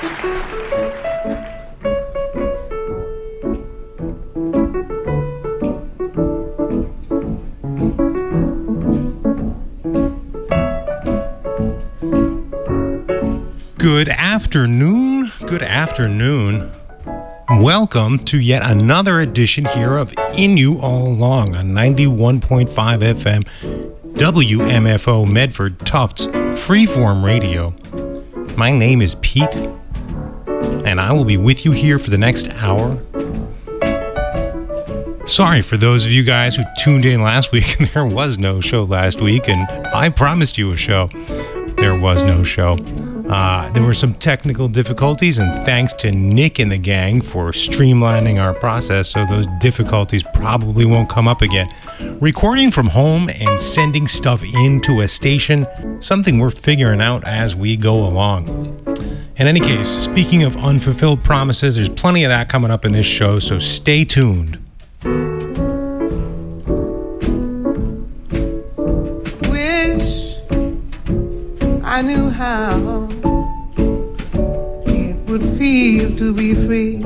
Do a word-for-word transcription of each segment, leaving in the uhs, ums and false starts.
Good afternoon, good afternoon. Welcome to yet another edition here of In You All Along on ninety-one point five F M, W M F O Medford Tufts Freeform Radio. My name is Pete, and I will be with you here for the next hour. Sorry for those of you guys who tuned in last week. There was no show last week, and I promised you a show. There was no show. Uh, there were some technical difficulties, and thanks to Nick and the gang for streamlining our process so those difficulties probably won't come up again. Recording from home and sending stuff into a station, something we're figuring out as we go along. In any case, speaking of unfulfilled promises, there's plenty of that coming up in this show, so stay tuned. Wish I knew how it would feel to be free.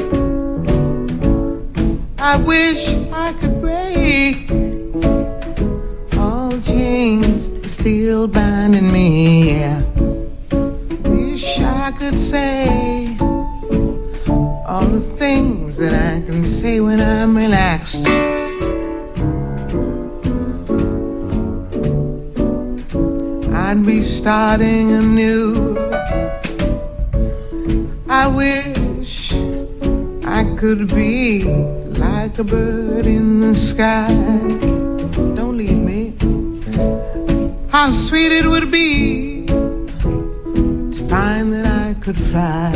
I wish I could break all chains still binding me. Yeah. Wish I could say all the things that I can say when I'm relaxed. I'd be starting anew. I wish I could be like a bird in the sky. Don't leave me. How sweet it would be to find that I could fly.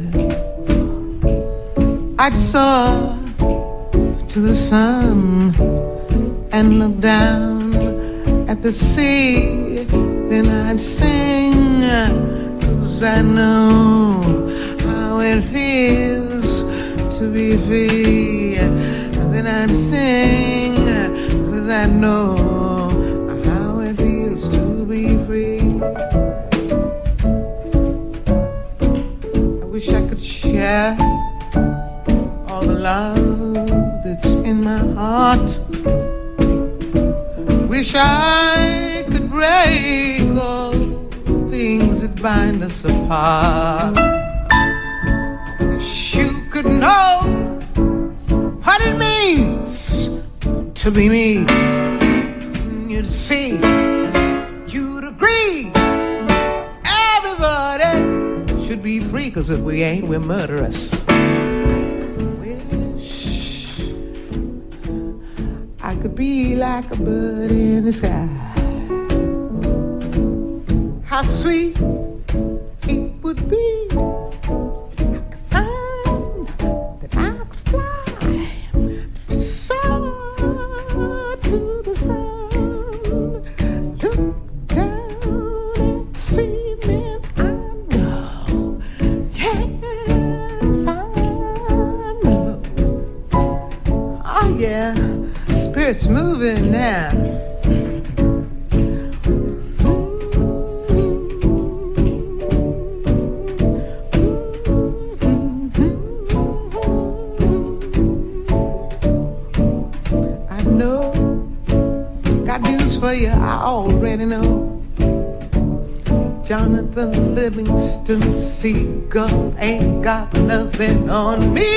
I'd soar to the sun and look down at the sea. Then I'd sing, 'cause I know how it feels to be free. And then I'd sing, 'cause I know how it feels to be free. I wish I could share all the love that's in my heart. Wish I could break all the things that bind us apart. Wish you could know what it means to be me. And you'd see, you'd agree, everybody should be free, 'cause if we ain't, we're murderous. Wish I could be like a bird in the sky. How sweet it would be if I could find that I could fly, soar to the sun, look down and see, then I know, yes I know. Oh yeah, spirit's moving now. For you, I already know. Jonathan Livingston Seagull ain't got nothing on me.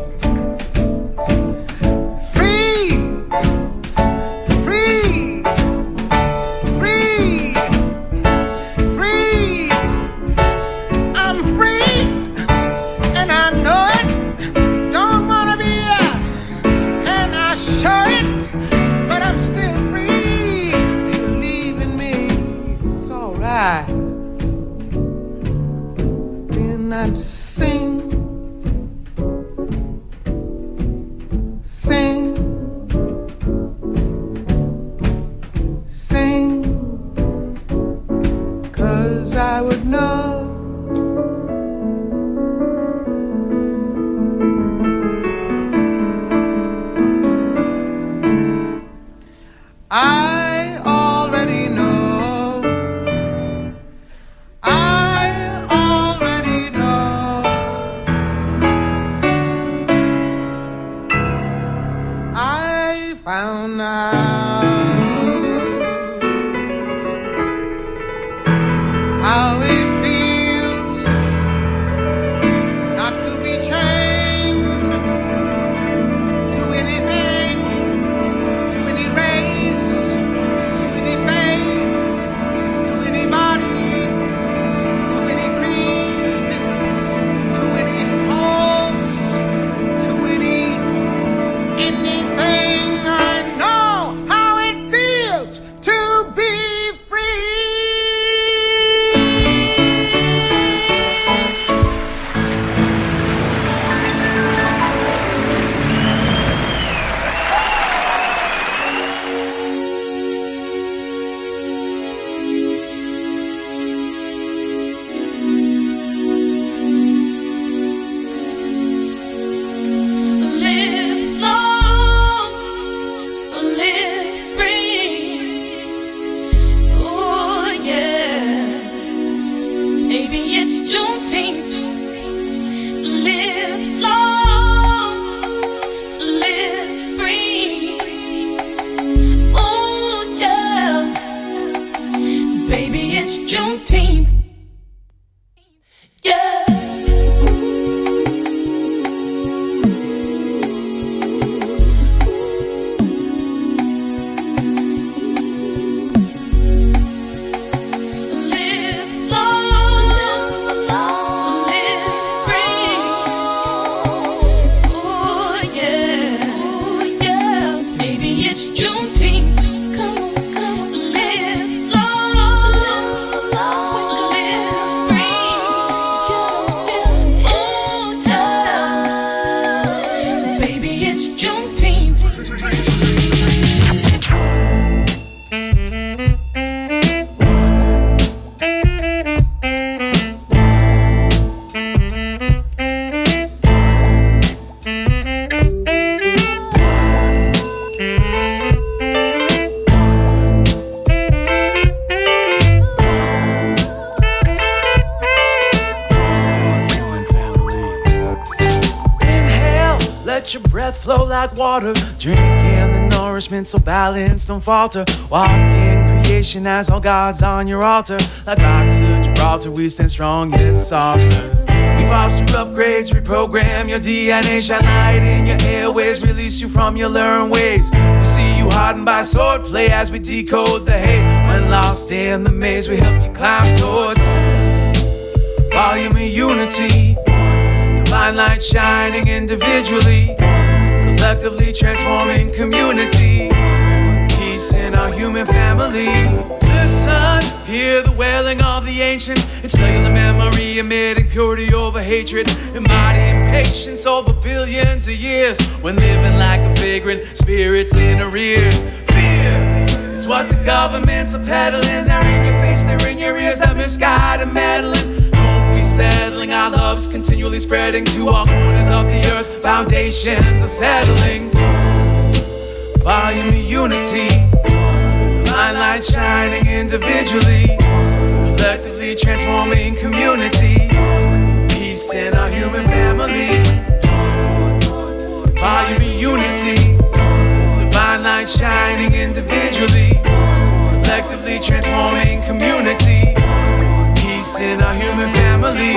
Free, free, free, free. I'm free, and I know it. Don't wanna be, and I show it, but I'm still free. Then I'd sing, sing, sing, 'cause I would know. I already know. I already know. Baby, it's Juneteenth. Live long, live free. Oh yeah, baby, it's Juneteenth. Yeah. Flow like water, drinking the nourishment so balance don't falter. Walk in creation as all God's on your altar. Like rocks of Gibraltar, we stand strong yet softer. We foster upgrades, reprogram your D N A, shine light in your airways, release you from your learned ways. We see you hardened by swordplay as we decode the haze. When lost in the maze, we help you climb towards volume of unity. Divine light shining individually, collectively transforming community. Peace in our human family. Listen, hear the wailing of the ancients. It's cellular memory emitting purity over hatred, embodying patience over billions of years. When living like a vagrant, spirits in arrears. Fear is what the governments are peddling. They're in your face, they're in your ears. That misguided meddling. Settling, our love's continually spreading to all corners of the earth. Foundations are settling. Volume of unity, divine light shining individually, collectively transforming community. Peace in our human family. Volume of unity, divine light shining individually, collectively transforming community. Peace in our human family.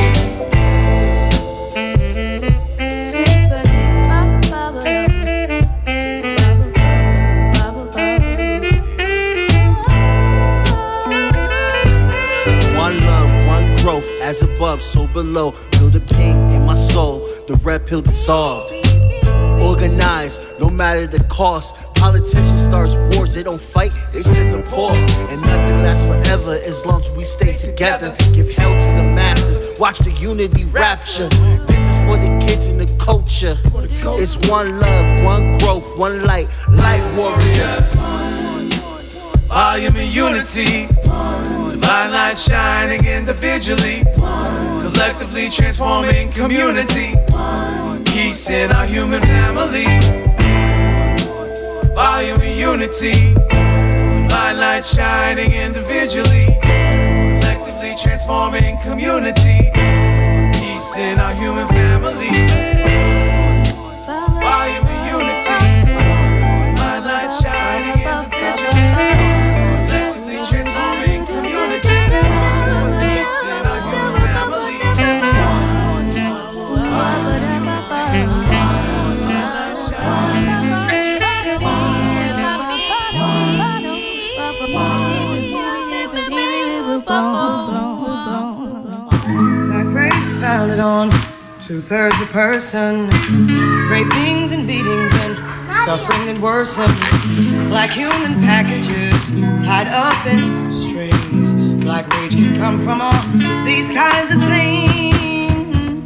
One love, one growth, as above, so below. Feel the pain in my soul, the red pill dissolved. Organized, no matter the cost. Politicians start wars, they don't fight, they sit the poor. And nothing lasts forever as long as we stay together. Give hell to the masses, watch the unity rapture. This is for the kids and the culture. It's one love, one growth, one light, light warriors. Volume of unity, divine light shining individually, collectively transforming community. Peace in our human family. Volume of unity, divine light shining individually, collectively transforming community. Peace in our human family. Volume of unity, divine light shining individually, collectively transforming community. Peace in our human family. Black race founded on two-thirds a person, rapings and beatings and suffering that worsens. Black human packages tied up in strings. Black rage can come from all these kinds of things.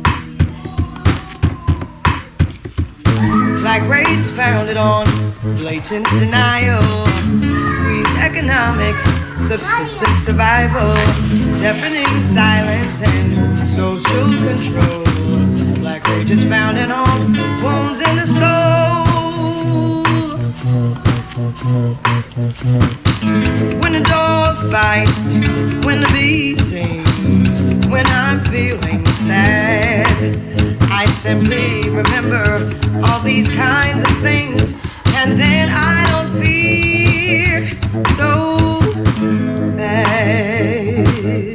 Black race is founded on blatant denial, squeezed economics, subsistence survival, deafening silence and social control. Black rage is founded on wounds in the soul. When the dogs bite, when the beatings, when I feeling sad, I simply remember all these kinds of things, and then I don't feel so bad.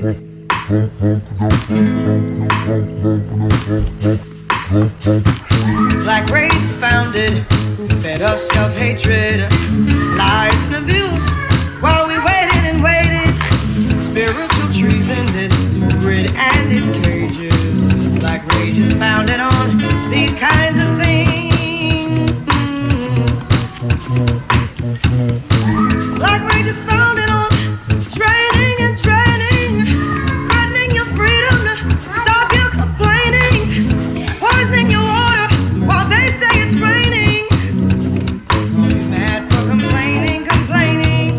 Black rage is founded, fed us self-hatred, lies and abuse, while we waited and waited. Spiritual trees in this grid and its cages. Black rage is founded on these kinds of things. Black rage is founded on training and training, threatening your freedom to stop you complaining, poisoning your water while they say it's raining. You're mad for complaining, complaining.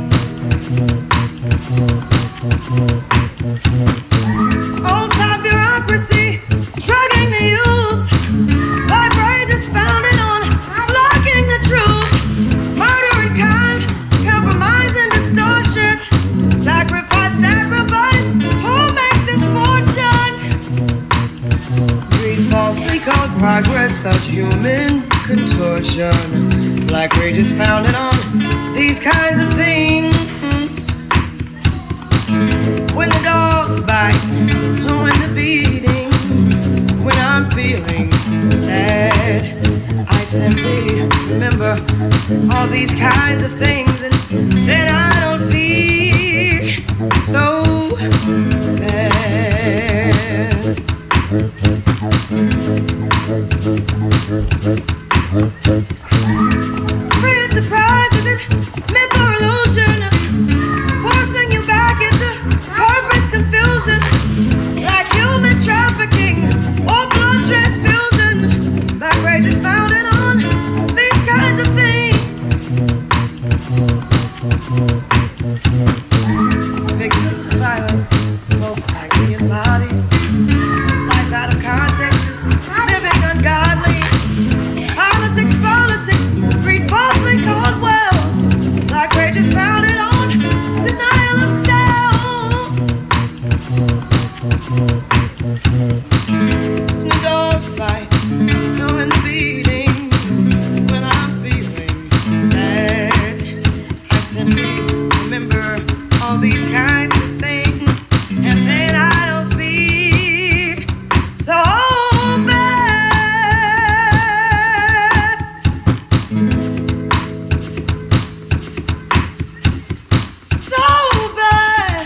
Old time bureaucracy drugging the youth. Black rage is founded on blocking the truth. Murder and crime, compromise and distortion. Sacrifice, sacrifice, who makes this fortune? Greed falsely called progress, such human contortion. Black rage is founded on these kinds of things. When the dogs bite, when the beatings, when I'm feeling sad, I simply remember all these kinds of things, and then I don't feel so bad. Free and surprise, is it myth or illusion? Forcing you back into purpose confusion, like human trafficking or blood transfusion. Black rage is founded on these kinds of things. Victims of violence, both psyche and body. Life out of context is living ungodly. Politics, politics, greed falsely called wealth. Black rage is founded on denial of self. The dogs bite, knowing the beatings. When I'm feeling sad, I simply remember all these kinds of things, and then I don't feel so bad. So bad.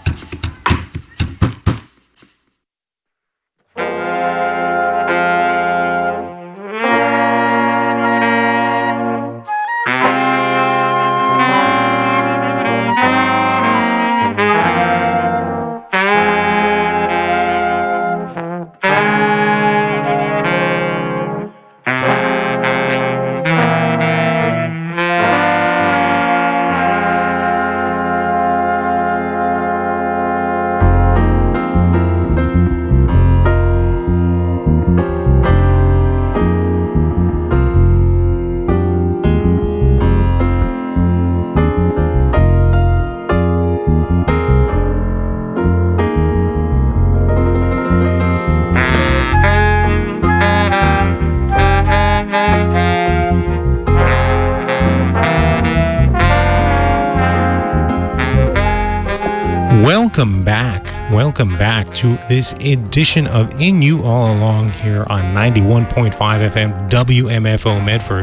Welcome back. Welcome back to this edition of In You All Along here on ninety-one point five F M W M F O Medford.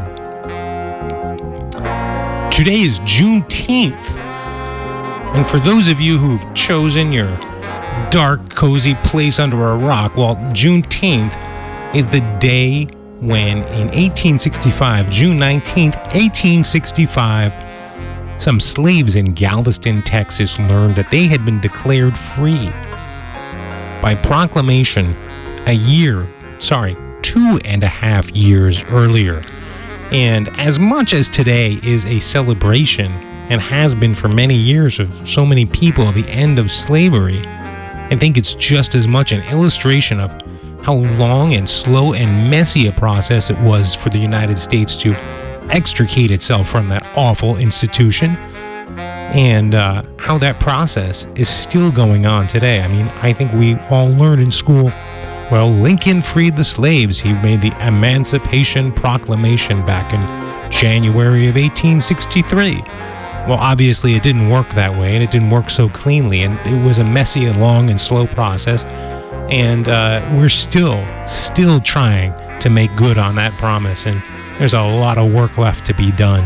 Today is Juneteenth. And for those of you who've chosen your dark, cozy place under a rock, well, Juneteenth is the day when in eighteen sixty-five, June nineteenth, eighteen sixty-five, some slaves in Galveston, Texas learned that they had been declared free by proclamation a year, sorry, two and a half years earlier. And as much as today is a celebration, and has been for many years, of so many people at the end of slavery, I think it's just as much an illustration of how long and slow and messy a process it was for the United States to extricate itself from that awful institution. and uh, how that process is still going on today. I mean, I think we all learned in school, well, Lincoln freed the slaves. He made the Emancipation Proclamation back in January of eighteen sixty-three. Well, obviously it didn't work that way, and it didn't work so cleanly, and it was a messy and long and slow process, and uh, we're still, still trying to make good on that promise, and there's a lot of work left to be done.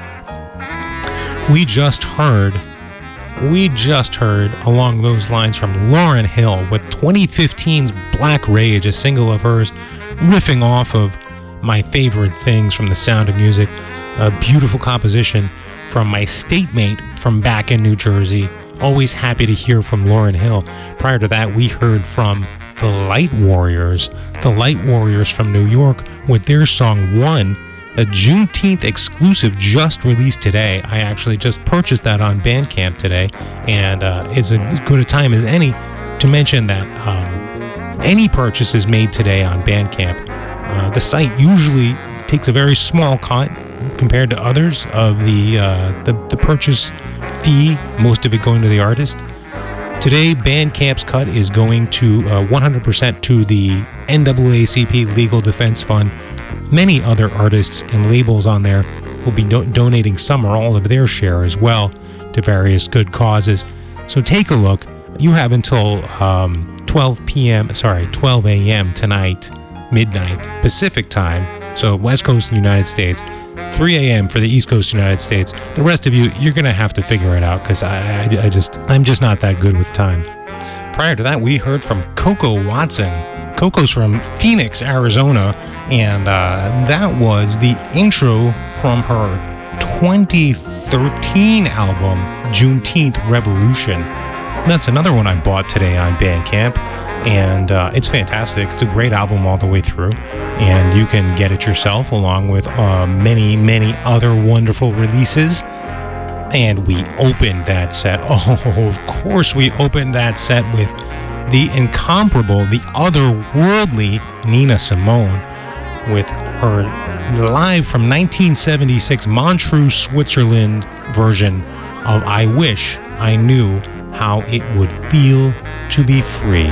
We just heard, we just heard along those lines from Lauryn Hill with twenty fifteen's Black Rage, a single of hers, riffing off of my favorite things from The Sound of Music, a beautiful composition from my state mate from back in New Jersey. Always happy to hear from Lauryn Hill. Prior to that, we heard from the Light Warriors, the Light Warriors from New York with their song One, a Juneteenth exclusive just released today. I actually just purchased that on Bandcamp today, and uh, it's as good a time as any to mention that um, any purchases made today on Bandcamp, uh, the site usually takes a very small cut compared to others of the, uh, the the purchase fee, most of it going to the artist. Today, Bandcamp's cut is going to uh, one hundred percent to the N double A C P Legal Defense Fund. Many other artists and labels on there will be do- donating some or all of their share as well to various good causes. So take a look. You have until um, twelve p.m. sorry, twelve a.m. tonight, midnight Pacific time. So West Coast of the United States, three a.m. for the East Coast of the United States. The rest of you, you're gonna have to figure it out because I, I, I just, I'm just not that good with time. Prior to that, we heard from Coco Watson. Coco's from Phoenix, Arizona, and uh, that was the intro from her twenty thirteen album, Juneteenth Revolution. That's another one I bought today on Bandcamp, and uh, it's fantastic. It's a great album all the way through, and you can get it yourself along with uh, many, many other wonderful releases. And we opened that set. Oh, of course we opened that set with the incomparable, the otherworldly Nina Simone with her live from nineteen seventy-six Montreux, Switzerland version of I Wish I Knew How It Would Feel to Be Free.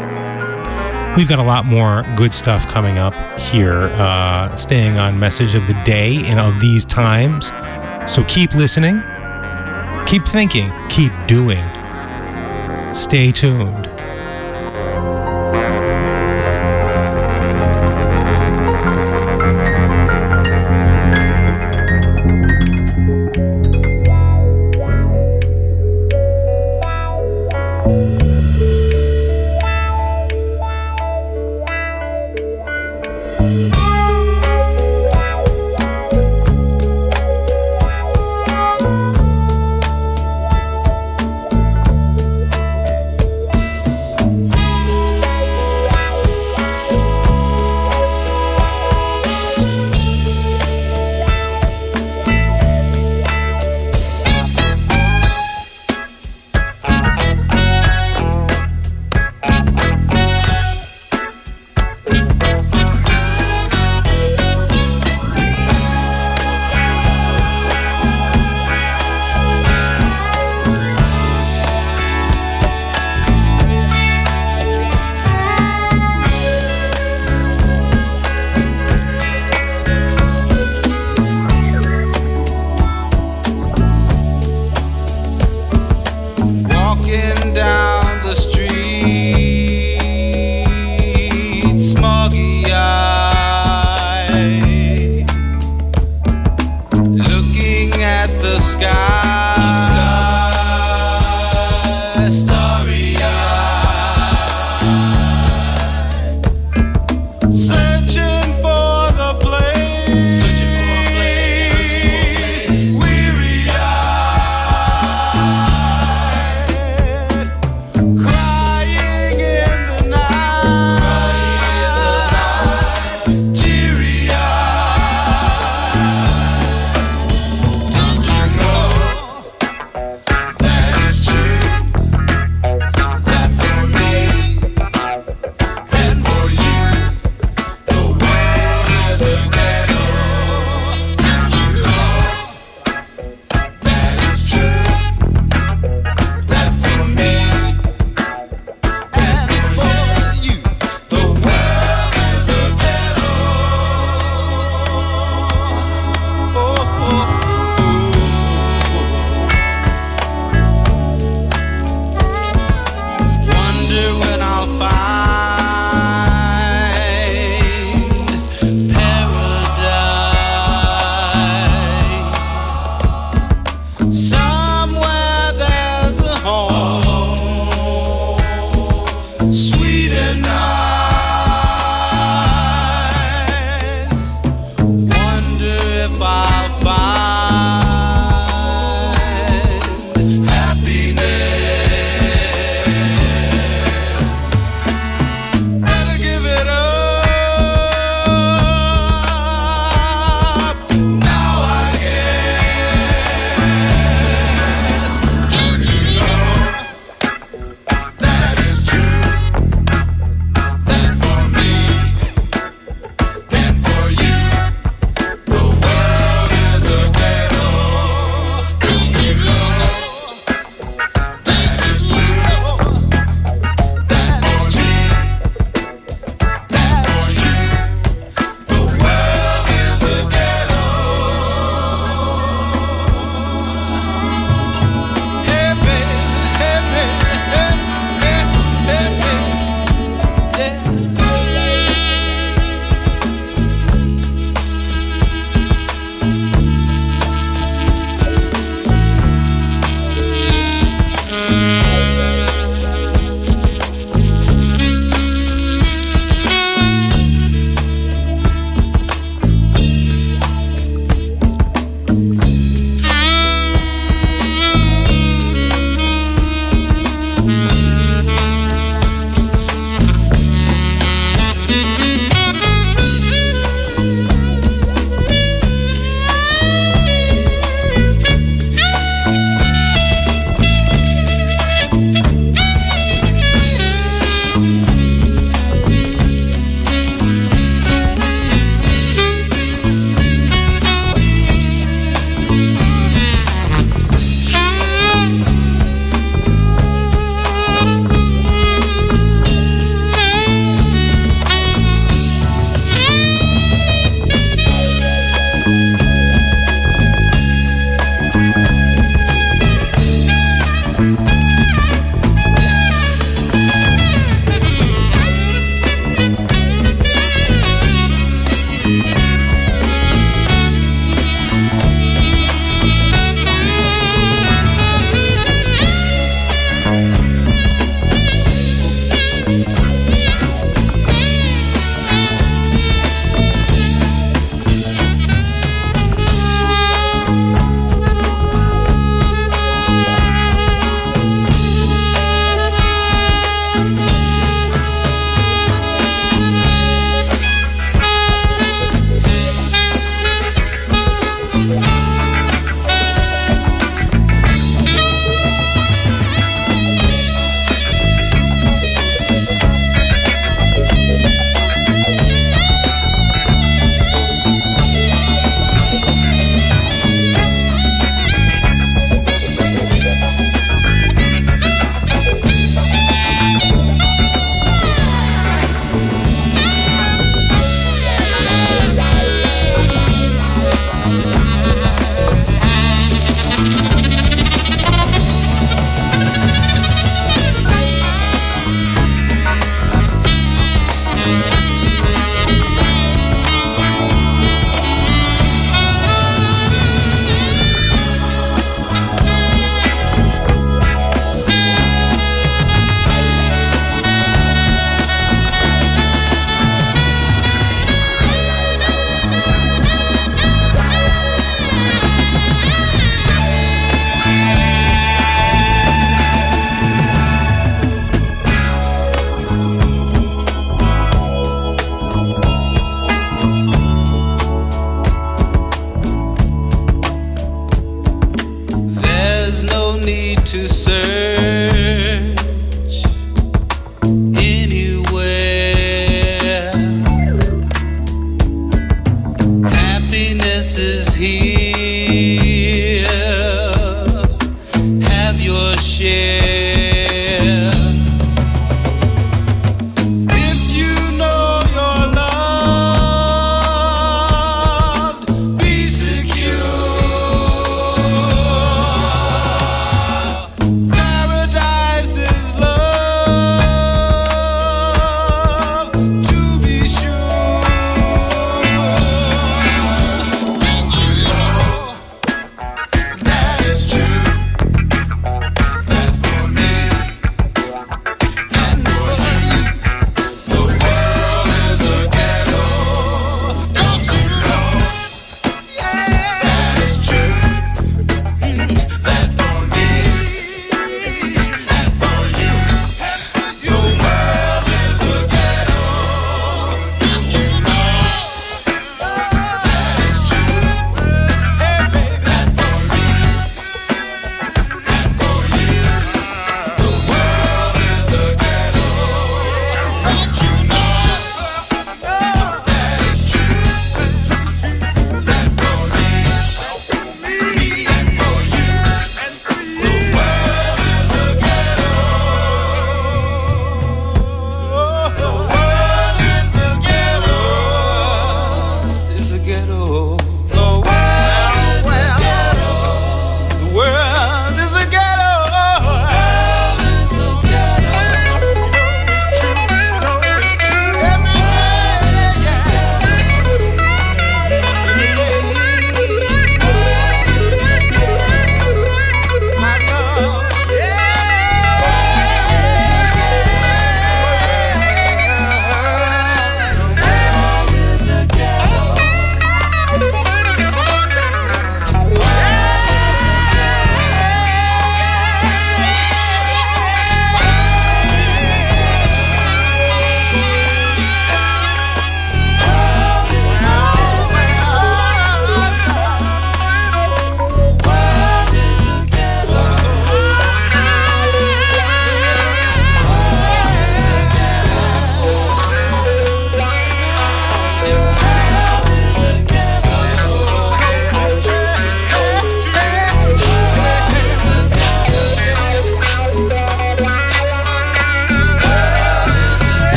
We've got a lot more good stuff coming up here, uh, staying on Message of the Day and of these times. So keep listening, keep thinking, keep doing. Stay tuned.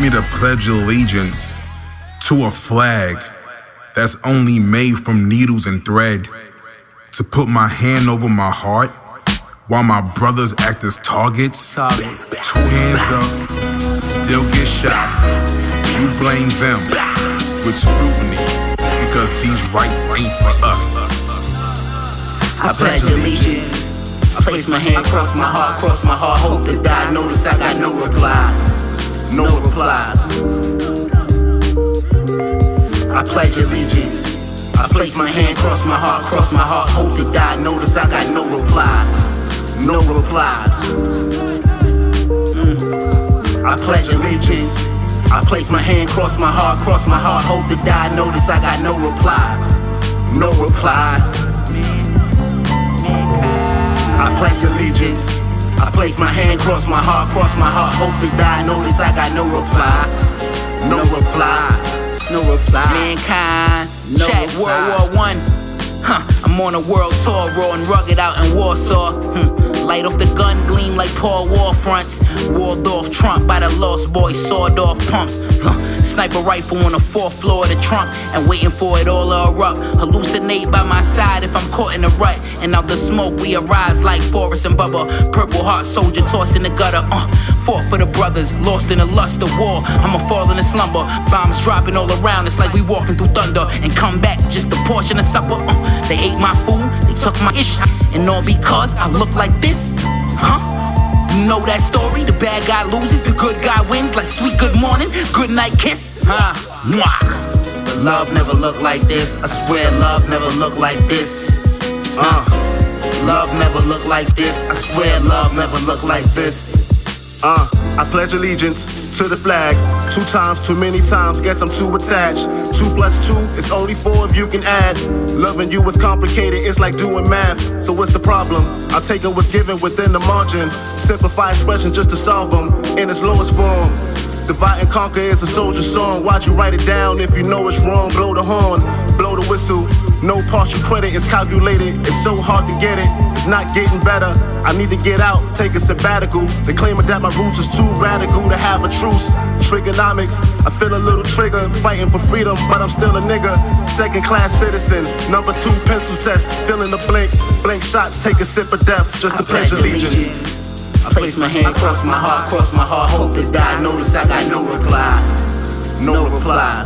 me to pledge allegiance to a flag that's only made from needles and thread, to put my hand over my heart while my brothers act as targets. Targets. Two hands up, still get shot. You blame them with scrutiny because these rights ain't for us. I pledge allegiance. I place my hand, cross my heart, cross my heart, hope to die. Notice I got no reply, no reply. I pledge allegiance. I place my hand, cross my heart, cross my heart, hope to die. Notice I got no reply, no reply. Mm. I pledge allegiance. I place my hand, cross my heart, cross my heart, hope to die. Notice I got no reply, no reply. I pledge allegiance. I place my hand, cross my heart, cross my heart, hope to die. Notice I got no reply, no reply, no reply. Mankind, no check reply. World War One. Huh, I'm on a world tour, raw and rugged out in Warsaw. Hmm. Light off the gun, gleam like Paul Wall fronts. Walled off Trump by the lost boys, sawed off pumps. Huh. Sniper rifle on the fourth floor of the trunk, and waiting for it all to erupt. Hallucinate by my side if I'm caught in a rut. And out the smoke we arise like Forrest and Bubba. Purple heart soldier tossed in the gutter. Uh, fought for the brothers, lost in the lust of war. I'ma fall in a slumber, bombs dropping all around. It's like we walking through thunder, and come back just a portion of supper. Uh, they ate my food, they took my ish, and all because I look like this. Huh? You know that story? The bad guy loses, the good guy wins. Like sweet good morning, good night kiss. Huh? Mwah. But love never looked like this. I swear love never looked like this. Uh. Love never looked like this. I swear love never looked like this. Uh, I pledge allegiance to the flag. Two times, too many times, guess I'm too attached. Two plus two, it's only four if you can add. Loving you is complicated, it's like doing math. So what's the problem? I'm taking what's given within the margin. Simplify expression just to solve them in its lowest form. Divide and conquer is a soldier song. Why'd you write it down if you know it's wrong? Blow the horn, blow the whistle. No partial credit, it's calculated. It's so hard to get it, it's not getting better. I need to get out, take a sabbatical. They claiming that my roots is too radical to have a truce. Trigonomics, I feel a little trigger, fighting for freedom, but I'm still a nigga. Second class citizen, number two pencil test, filling the blanks. Blank shots, take a sip of death, just to pledge allegiance. I place my hand, cross my heart, cross my heart, hope to die. Notice I got no reply, no reply.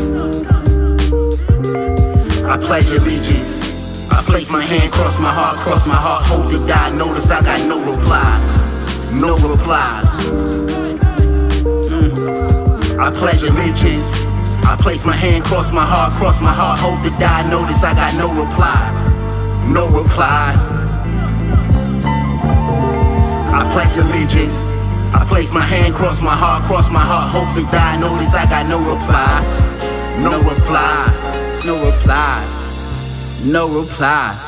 I pledge allegiance. I place my hand, cross my heart, cross my heart, hope to die. Notice I got no reply, no reply. Mm. I pledge allegiance. I place my hand, cross my heart, cross my heart, hope to die. Notice I got no reply, no reply. I pledge allegiance. I place my hand, cross my heart, cross my heart, hope to die. Notice I got no reply, no reply, no reply, no reply.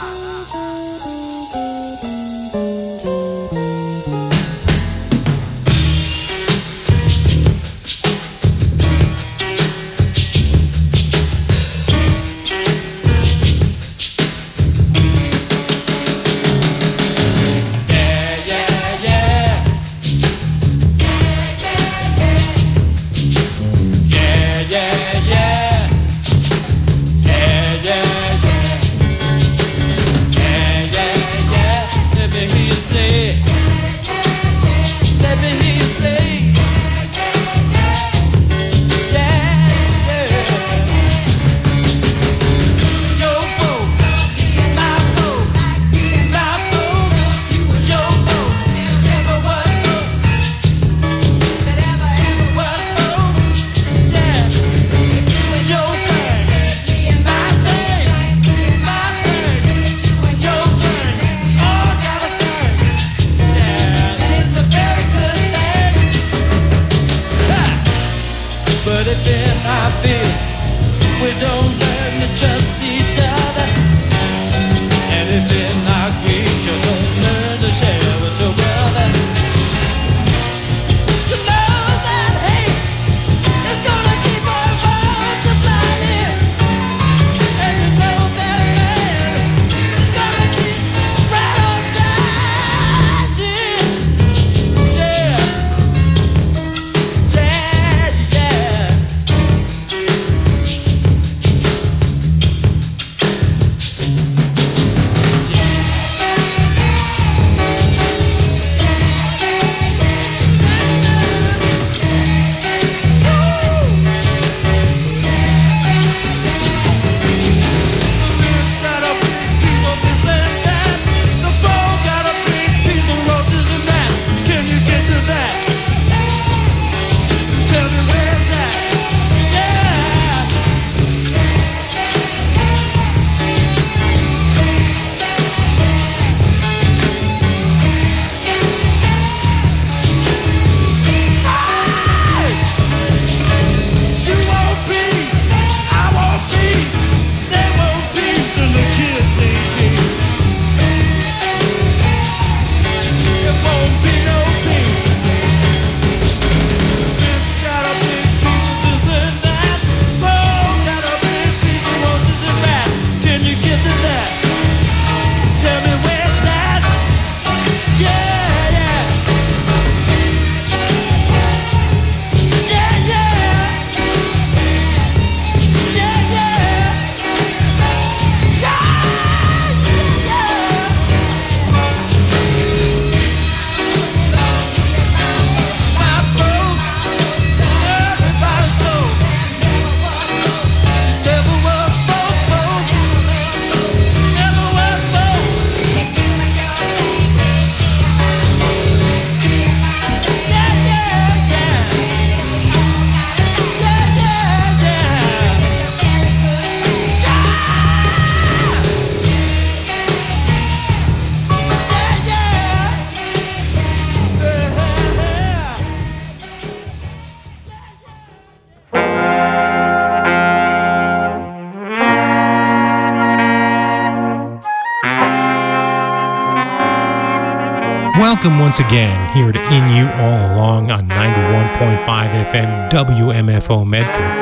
Welcome once again here to In You All Along on ninety-one point five F M W M F O Medford.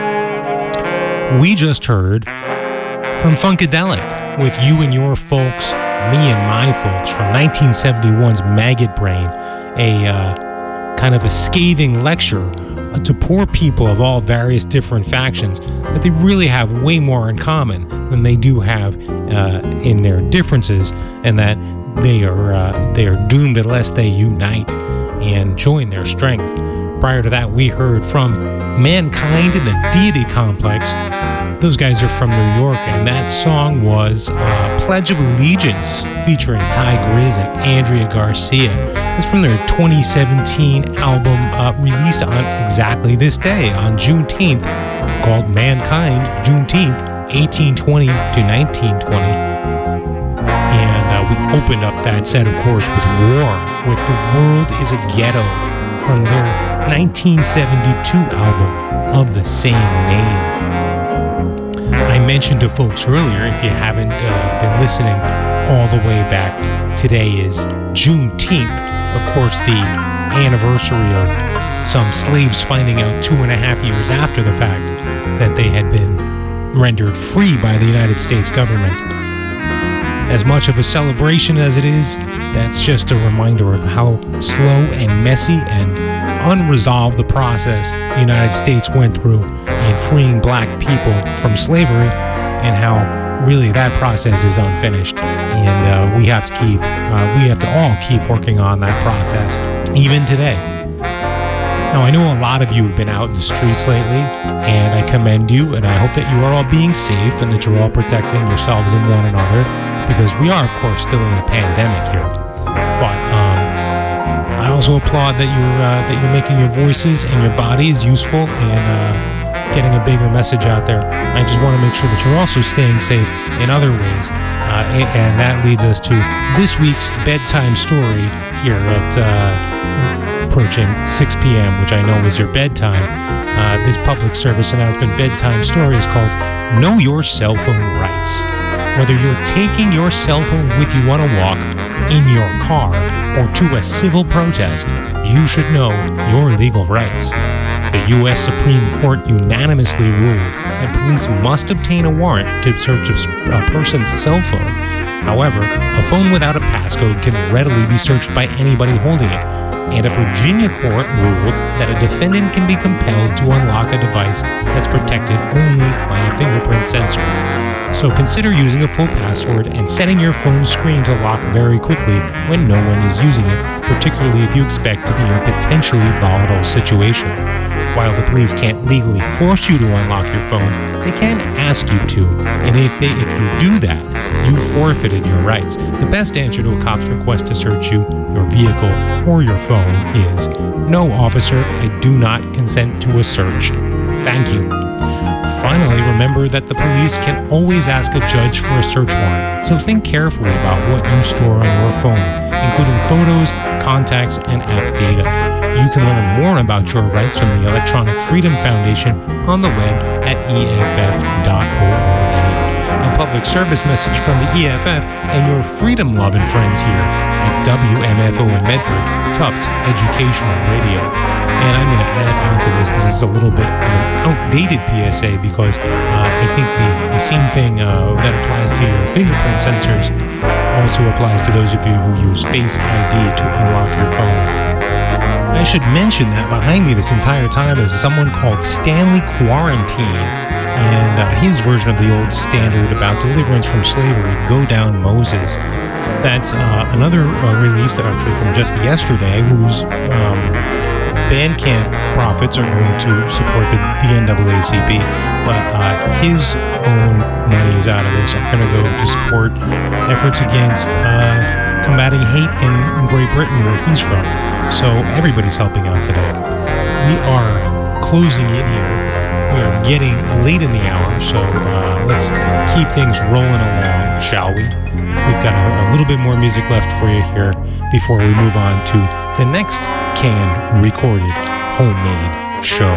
We just heard from Funkadelic with You and Your Folks, Me and My Folks from nineteen seventy-one's Maggot Brain, a uh, kind of a scathing lecture to poor people of all various different factions that they really have way more in common than they do have uh, in their differences, and that they are uh, they are doomed unless they unite and join their strength. Prior to that, we heard from Mankind and the Deity Complex. Those guys are from New York, and that song was uh, Pledge of Allegiance featuring Ty Grizz and Andrea Garcia. It's from their twenty seventeen album uh, released on exactly this day, on Juneteenth, called Mankind, Juneteenth, eighteen twenty to nineteen twenty. And uh, we opened up that set, of course, with War, with The World is a Ghetto, from their nineteen seventy-two album of the same name. I mentioned to folks earlier, if you haven't uh, been listening all the way back, today is Juneteenth, of course, the anniversary of some slaves finding out two and a half years after the fact that they had been rendered free by the United States government. As much of a celebration as it is, that's just a reminder of how slow and messy and unresolved the process the United States went through in freeing black people from slavery, and how really that process is unfinished. And uh, we have to keep, uh, we have to all keep working on that process, even today. Now, I know a lot of you have been out in the streets lately, and I commend you, and I hope that you are all being safe and that you're all protecting yourselves and one another, because we are, of course, still in a pandemic here. But um, I also applaud that you're uh, that you're making your voices and your bodies useful and uh, getting a bigger message out there. I just want to make sure that you're also staying safe in other ways, uh, and, and that leads us to this week's bedtime story here at uh, approaching six p.m., which I know is your bedtime. Uh, this public service announcement bedtime story is called Know Your Cell Phone Rights. Whether you're taking your cell phone with you on a walk, in your car, or to a civil protest, you should know your legal rights. The U S Supreme Court unanimously ruled that police must obtain a warrant to search a person's cell phone. However, a phone without a passcode can readily be searched by anybody holding it, and a Virginia court ruled that a defendant can be compelled to unlock a device that's protected only by a fingerprint sensor. So consider using a full password and setting your phone screen to lock very quickly when no one is using it, particularly if you expect to be in a potentially volatile situation. While the police can't legally force you to unlock your phone, they can ask you to, and if they if you do that, you forfeited your rights. The best answer to a cop's request to search you, your vehicle, or your phone is, "No, officer, I do not consent to a search. Thank you." Finally, remember that the police can always ask a judge for a search warrant, so think carefully about what you store on your phone, including photos, contacts, and app data. You can learn more about your rights from the Electronic Freedom Foundation on the web at E F F dot org. A public service message from the E F F and your freedom-loving friends here at W M F O in Medford, Tufts Educational Radio. And I'm going to add on to this, this is a little bit of an outdated P S A, because uh, I think the, the same thing uh, that applies to your fingerprint sensors also applies to those of you who use Face I D to unlock your phone. I should mention that behind me this entire time is someone called Stanley Quarantine, and uh, his version of the old standard about deliverance from slavery, Go Down Moses. That's uh, another uh, release that actually from just yesterday, whose um, Bandcamp profits are going to support the, the N double A C P, but uh, his own money is out of this. I'm going to go to support efforts against uh, combating hate in, in Great Britain, where he's from. So everybody's helping out today. We are closing in here. We are getting late in the hour, so uh, let's keep things rolling along, shall we? We've got a, a little bit more music left for you here before we move on to the next canned, recorded, homemade show.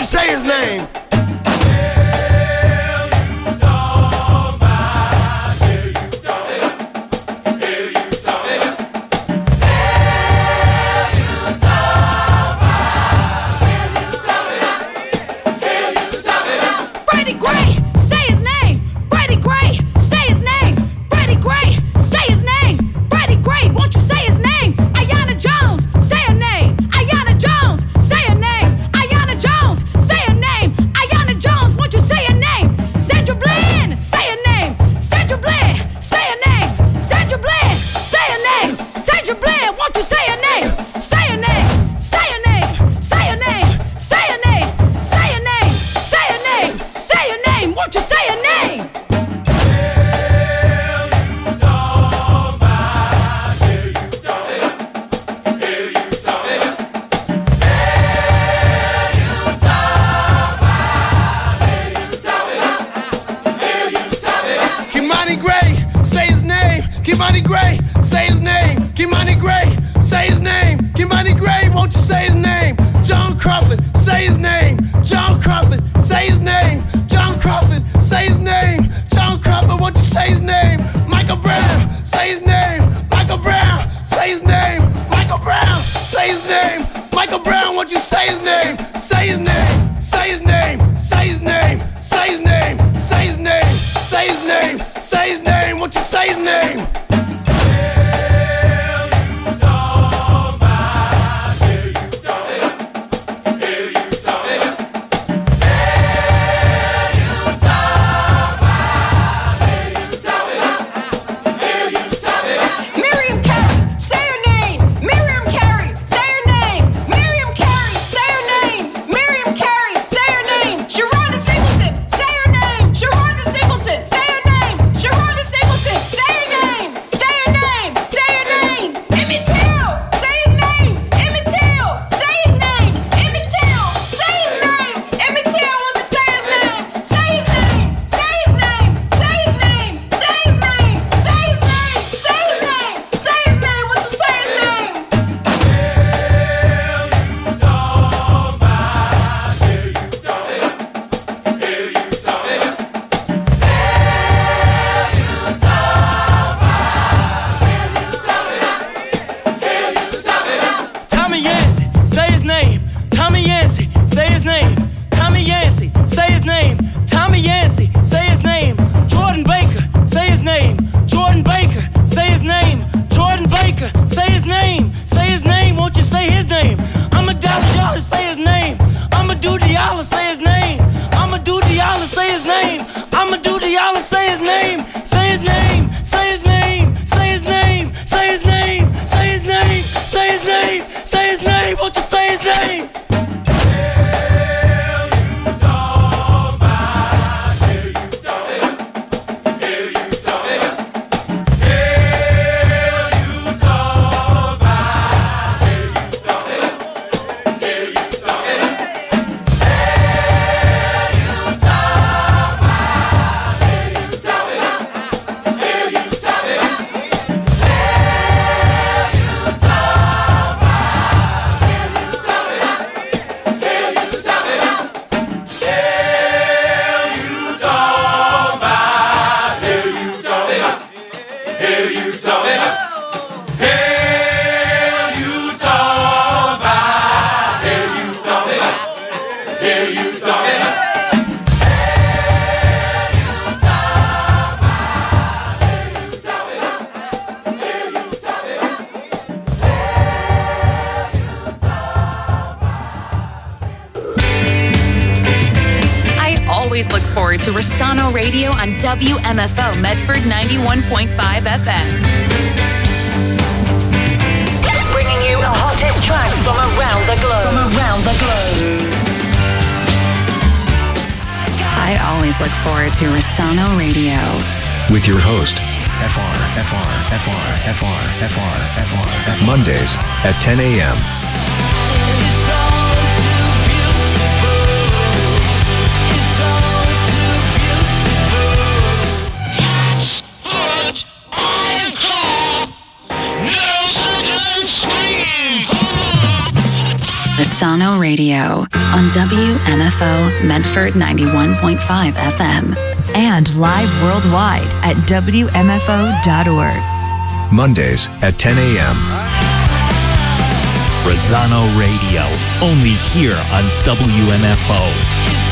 say his name? To Rossano Radio on W M F O Medford ninety-one point five F M. Bringing you the hottest tracks from around the globe. From around the globe. I always look forward to Rossano Radio. With your host, F R, F R, F R, F R, F R, F R, F R. Mondays at ten a.m. Rosano Radio on W M F O Medford ninety-one point five F M. And live worldwide at W M F O dot org. Mondays at ten a.m. Rosano Radio, only here on W M F O.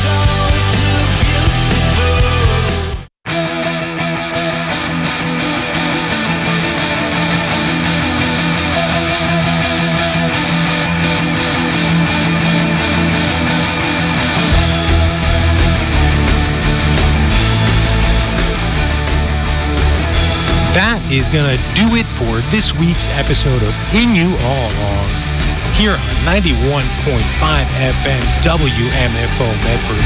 That is going to do it for this week's episode of In You All Along here on ninety-one point five F M W M F O Medford.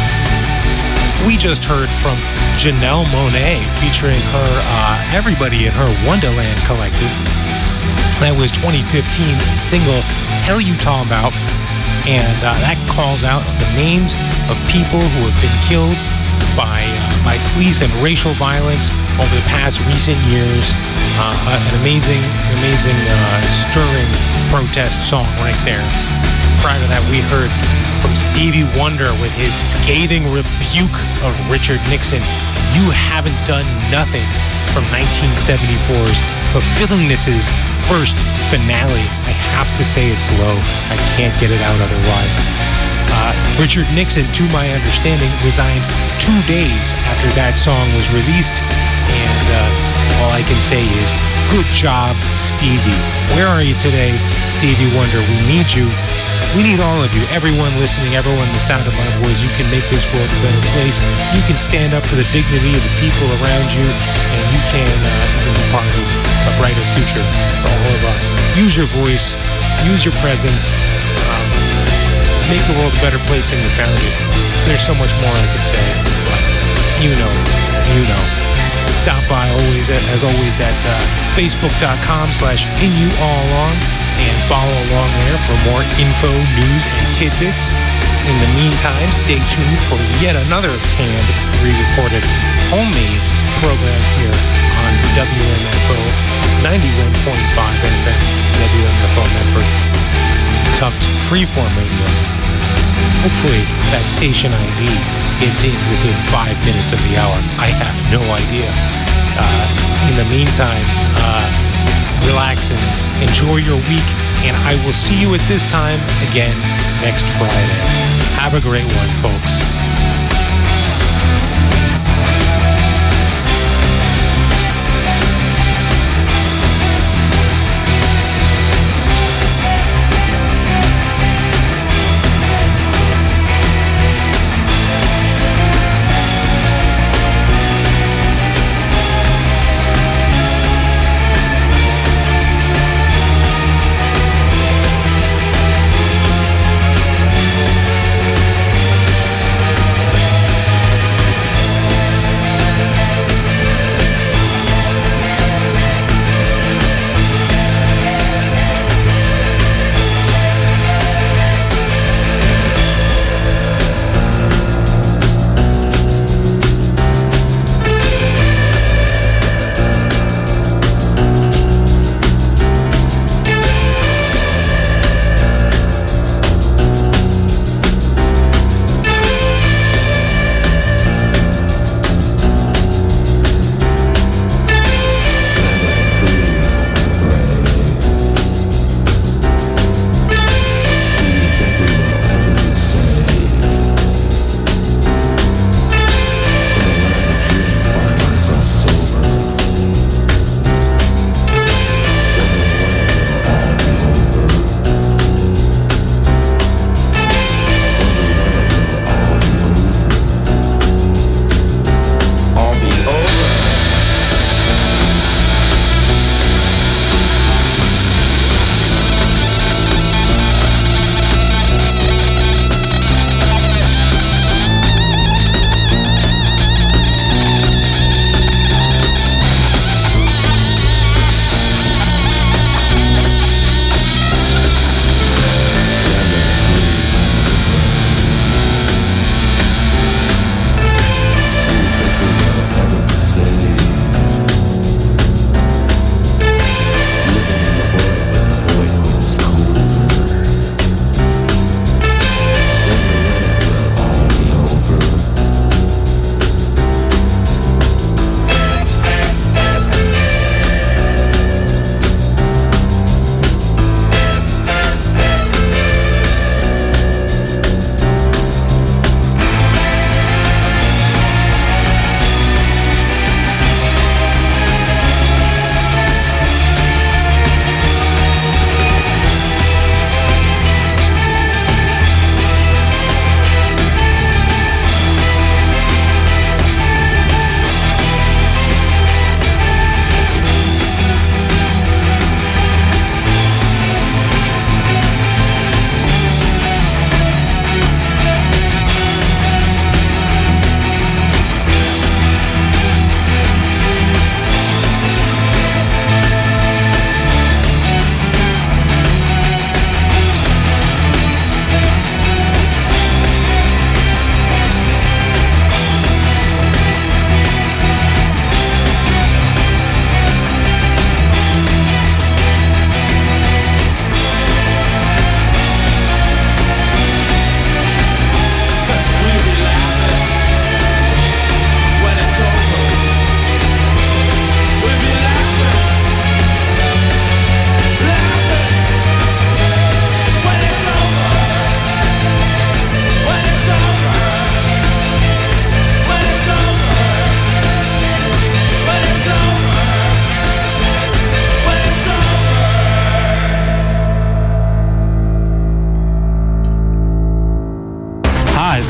We just heard from Janelle Monáe featuring her uh, Everybody in Her Wonderland Collective. That was twenty fifteen's single Hell You Talking About, and uh, that calls out the names of people who have been killed by uh, by police and racial violence over the past recent years. Uh, an amazing, amazing, uh, stirring protest song right there. Prior to that, we heard from Stevie Wonder with his scathing rebuke of Richard Nixon. You haven't done nothing, from nineteen seventy-four's Fulfillingness's first finale. I have to say it slow. I can't get it out otherwise. Uh, Richard Nixon, to my understanding, resigned two days after that song was released, and uh, all I can say is, good job, Stevie. Where are you today, Stevie Wonder? We need you. We need all of you, everyone listening, everyone the sound of my voice. You can make this world a better place. You can stand up for the dignity of the people around you, and you can uh, be part of a brighter future for all of us. Use your voice, use your presence, um, make the world a better place than you found it. There's so much more I could say, but you know, you know. Stop by always at, as always at uh, facebook.com slash in you all along and follow along there for more info, news, and tidbits. In the meantime, stay tuned for yet another canned, re-recorded, homemade program here on W M F O ninety-one point five F M, W M F O Medford. Tufts Freeform Radio. Hopefully that station I D gets in within five minutes of the hour. I have no idea. Uh, in the meantime, uh, relax and enjoy your week, and I will see you at this time again next Friday. Have a great one, folks.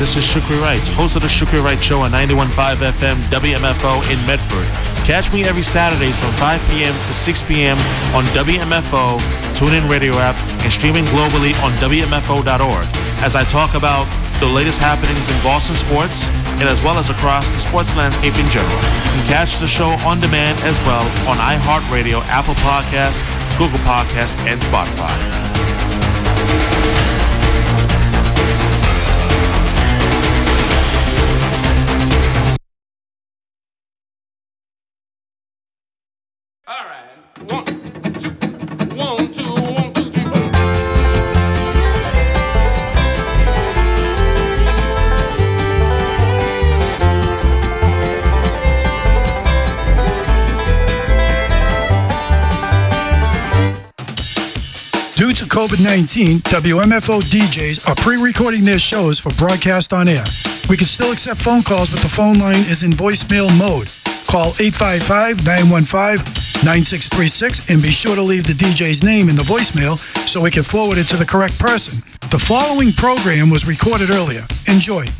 this is Shukri Wright, host of the Shukri Wright Show on ninety-one point five F M W M F O in Medford. Catch me every Saturdays from five p.m. to six p.m. on W M F O, TuneIn Radio app, and streaming globally on W M F O dot org as I talk about the latest happenings in Boston sports and as well as across the sports landscape in general. You can catch the show on demand as well on iHeartRadio, Apple Podcasts, Google Podcasts, and Spotify. All right. One, two, one, two, one, two, three, four. Due to COVID nineteen, W M F O D Js are pre-recording their shows for broadcast on air. We can still accept phone calls, but the phone line is in voicemail mode. Call eight five five, nine one five, nine six three six and be sure to leave the D J's name in the voicemail so we can forward it to the correct person. The following program was recorded earlier. Enjoy.